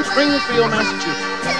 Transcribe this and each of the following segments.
Springfield, Massachusetts.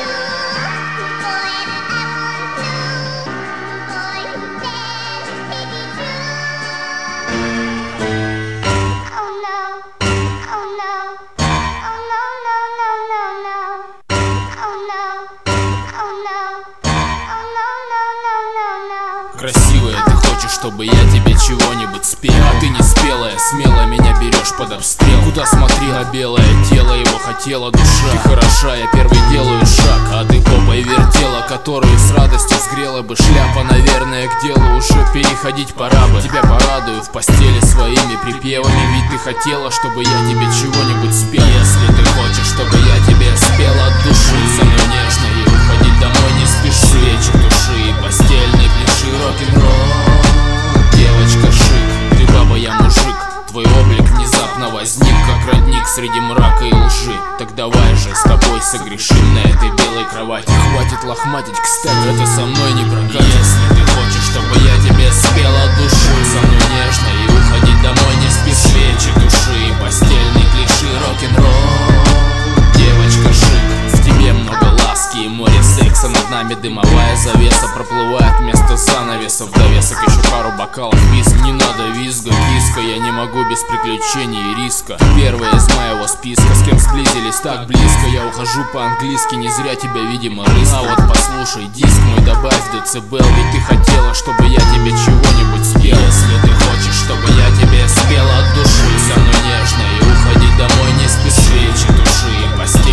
Красивая, ты хочешь, чтобы я тебе чего-нибудь спел, а ты не спелая, смело меня берешь под обстрел. Куда смотрела белое тело, его хотела душа. Ты хороша, я первый делаю шаг, а ты попой вертела, которую с радостью сгрела бы. Шляпа, наверное, к делу уже переходить пора бы. Тебя порадую в постели своими припевами, ведь ты хотела, чтобы я тебе чего-нибудь спел. Если ты хочешь, чтобы я тебе спел от души, со мной нежно и уходить домой не спеши. Свечи туши и постельные пляши, рок-н-ролл, девочка шик. Ты баба, я мужик, твой облик внезапно возник, как родник среди мрака и лжи. Так давай же с тобой согрешим на этой белой кровати. Хватит лохматить, кстати, это со мной не прокатит. Если ты хочешь, чтобы я тебе спел от души, со мной нежно и уходить домой не спеши. Свечи туши и постельные клиши, рок-н-ролл, девочка шик. В тебе много ласки и море секса, над нами дымовая завеса проплывает вместо занавеса. В довесок еще пару бокалов виски. Не надо визга, киска, я не могу без приключений и риска. Первая из моего списка, с кем сблизились так близко. Я ухожу по-английски, не зря тебя, видимо, рыска. А вот послушай диск мой, добавь децибел, ведь ты хотела, чтобы я тебе чего-нибудь спел. Если ты хочешь, чтобы я тебе спел от души, со мной нежно и уходить домой не спеши. Свечи туши и постель